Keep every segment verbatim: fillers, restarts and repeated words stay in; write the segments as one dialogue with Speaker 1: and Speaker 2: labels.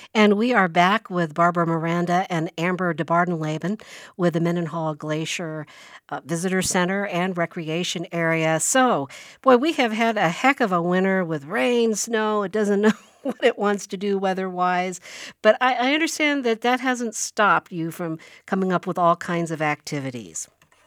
Speaker 1: And we are back with Barbara Miranda and Amber DeBardenleben with the Mendenhall Glacier uh, Visitor Center and Recreation Area. So, boy, we have had a heck of a winter with rain, snow. It doesn't know what it wants to do weather-wise. But I, I understand that that hasn't stopped you from coming up with all kinds of activities.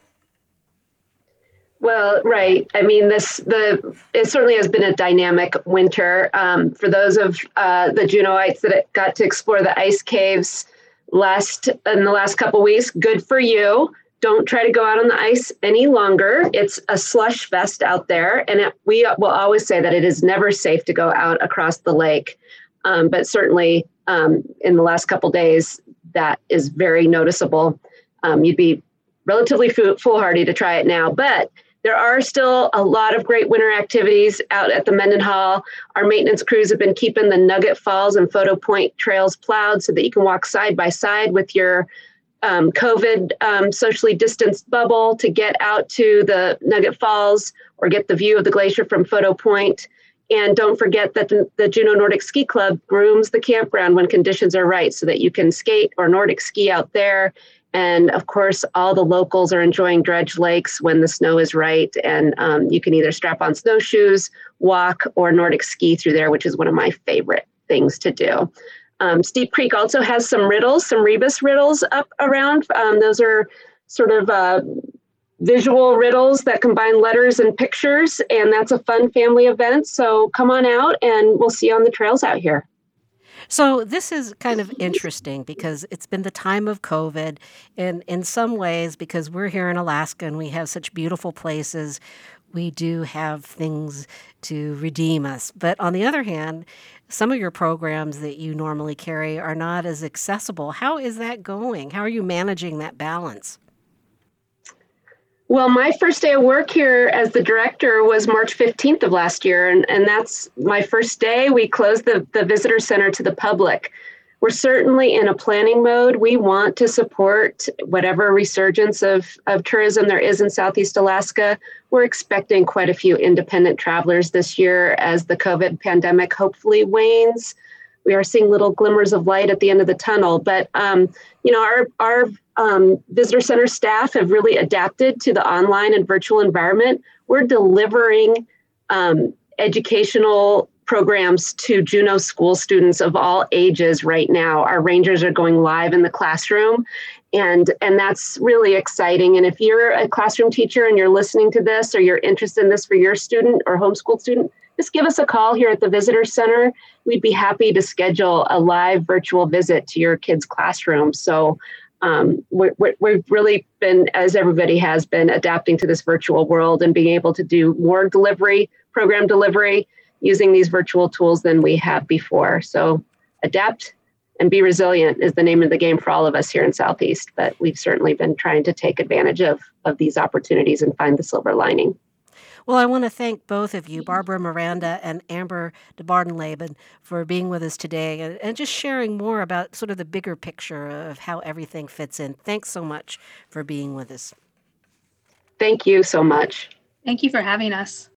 Speaker 2: Well, right. I mean, this the it certainly has been a dynamic winter. Um, for those of uh, the Juneauites that got to explore the ice caves last in the last couple weeks, good for you. Don't try to go out on the ice any longer. It's a slush fest out there, and it, we will always say that it is never safe to go out across the lake. Um, but certainly, um, in the last couple days, that is very noticeable. Um, you'd be relatively foolhardy to try it now, but there are still a lot of great winter activities out at the Mendenhall. Our maintenance crews have been keeping the Nugget Falls and Photo Point trails plowed so that you can walk side by side with your um, COVID um, socially distanced bubble to get out to the Nugget Falls or get the view of the glacier from Photo Point. And don't forget that the, the Juneau Nordic Ski Club grooms the campground when conditions are right so that you can skate or Nordic ski out there. And of course, all the locals are enjoying dredge lakes when the snow is right. And um, you can either strap on snowshoes, walk, or Nordic ski through there, which is one of my favorite things to do. Um, Steep Creek also has some riddles, some rebus riddles up around. Um, those are sort of uh, visual riddles that combine letters and pictures. And that's a fun family event. So come on out and we'll see you on the trails out here.
Speaker 1: So this is kind of interesting because it's been the time of COVID, and in some ways, because we're here in Alaska and we have such beautiful places, we do have things to redeem us. But on the other hand, some of your programs that you normally carry are not as accessible. How is that going? How are you managing that balance?
Speaker 2: Well, my first day of work here as the director was March fifteenth of last year, and, and that's my first day. We closed the, the visitor center to the public. We're certainly in a planning mode. We want to support whatever resurgence of, of tourism there is in Southeast Alaska. We're expecting quite a few independent travelers this year as the COVID pandemic hopefully wanes. We are seeing little glimmers of light at the end of the tunnel, but um, you know, our our um, visitor center staff have really adapted to the online and virtual environment. We're delivering um, educational programs to Juneau school students of all ages right now. Our rangers are going live in the classroom, and and that's really exciting. And if you're a classroom teacher and you're listening to this, or you're interested in this for your student or homeschool student, just give us a call here at the Visitor Center. We'd be happy to schedule a live virtual visit to your kid's classroom. So um, we're, we've really been, as everybody has been, adapting to this virtual world and being able to do more delivery, program delivery, using these virtual tools than we have before. So adapt and be resilient is the name of the game for all of us here in Southeast. But we've certainly been trying to take advantage of, of these opportunities and find the silver lining.
Speaker 1: Well, I want to thank both of you, Barbara Miranda and Amber DeBardenleben, for being with us today and, and just sharing more about sort of the bigger picture of how everything fits in. Thanks so much for being with us.
Speaker 2: Thank you so much.
Speaker 3: Thank you for having us.